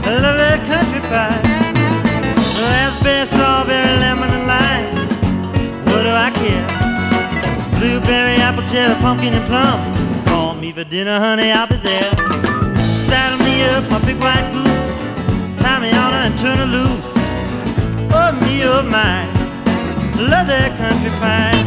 I love that country pie. Raspberry, strawberry, lemon, and lime. What do I care? Blueberry, apple, cherry, pumpkin, and plum. Call me for dinner, honey, I'll be there. Saddle me up, my big white goose. Tie me on her and turn her loose. Oh, me, oh, my. Love that country pie.